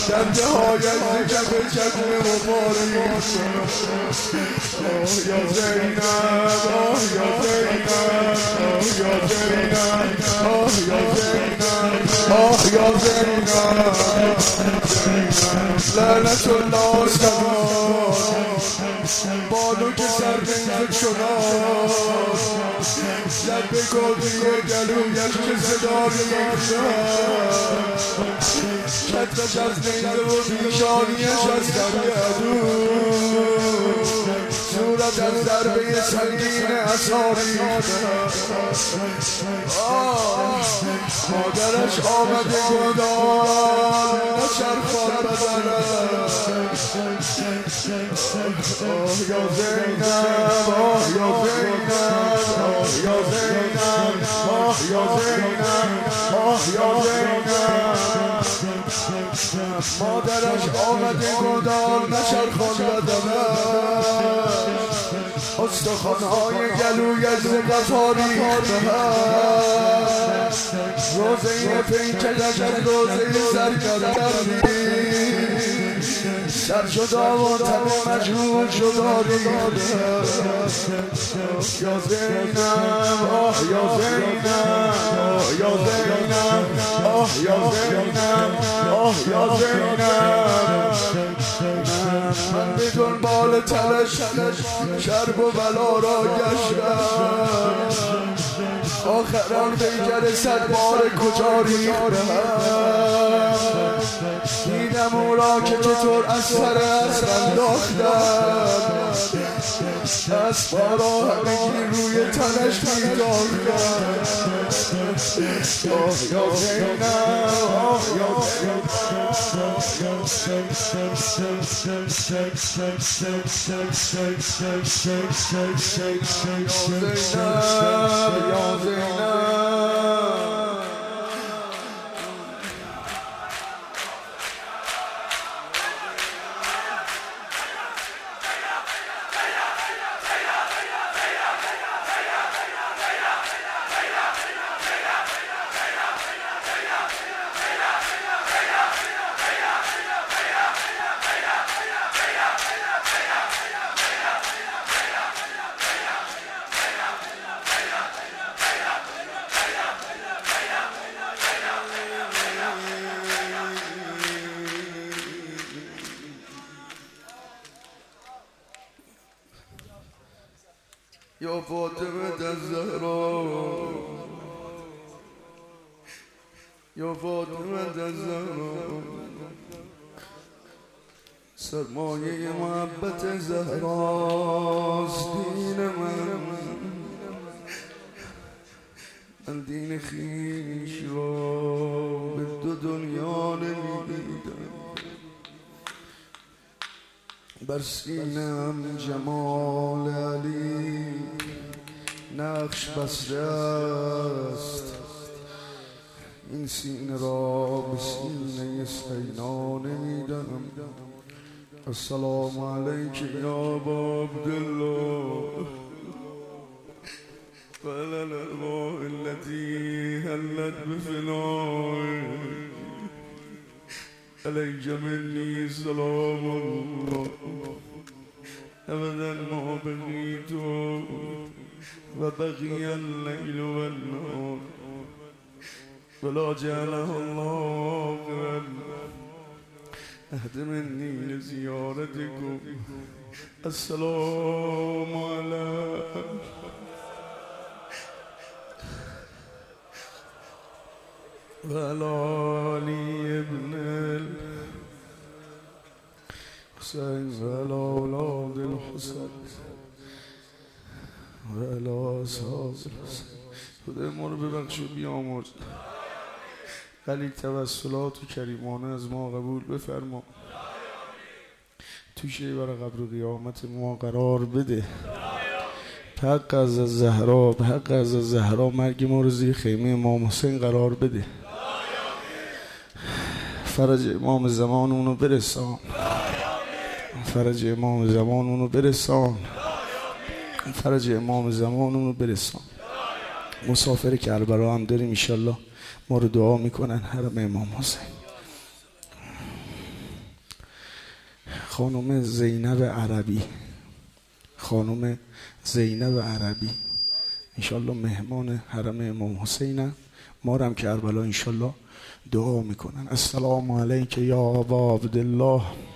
دنده های زکب چکم مبارک یا زینب یا زینب یا زینب یا زینب یا زینب لعنت الله بانو که سر بینزک شداد لب گلوی گلویش که صدا می‌داد کتفش از نیزه و پیشانیش از گردو صورت از ضربه سنگین اثاری مادرش آمده گدال نچرخان بدنش یا زینب یا زینب یا زینب یا زینب یا زینب مادرش آمده گدال نچرخان بدنش استخوان‌های گلویش زغفاری روزه پیکرش از روزه سرگردی سر شد و تن مجهول شد یا زینب یا زینب یا زینب یا زینب یا زینب من به دنبال تلش شرب و بلا را گشتم آخران پیکر 100 بار کجا ریختم دیدم او را که چطور از سر اسب انداختم اسب را همگی روی تنش می‌داختم یا زینب یا یا فاطمه الزهرا یا فاطمه الزهرا سرمایه محبت زهراست دین من دین خویش را به 2 دنیا نمیدیدم بر سینم جمال علی نقش بسته است این سینه را به سینه سینا نمیدم السلام علیک یا ابا عبدالله وعلى الأرواح التي هلت بفنائك عليك مني سلام الله أبدا ما بقيت وبقي الليل والنهار ولا جعله الله أهد مني لزيارتكم السلام عليكم وعلى علي ابن الحسين وعلى أولاد الحسين وعلى أصحاب الحسين خدای ما رو ببخش و بیامرز ولی توسلات و کریمانه از ما قبول بفرما تو شیور قبر و قیامت ما قرار بده به حق از زهرا به حق از زهرا مرگ ما رو زیر خیمه امام حسین قرار بده فرج امام زمانمون رو برسان فرج امام زمانمون رو برسان فرج امام زمانمون رو برسان مسافر کربلا هم داریم انشالله ما رو دعا میکنن حرم امام حسین خانم زینب عربی، خانم زینب عربی انشالله مهمان حرم امام حسینن، ما رو هم کربلا انشالله دعا میکنن. السلام علیک یا ابا عبدالله.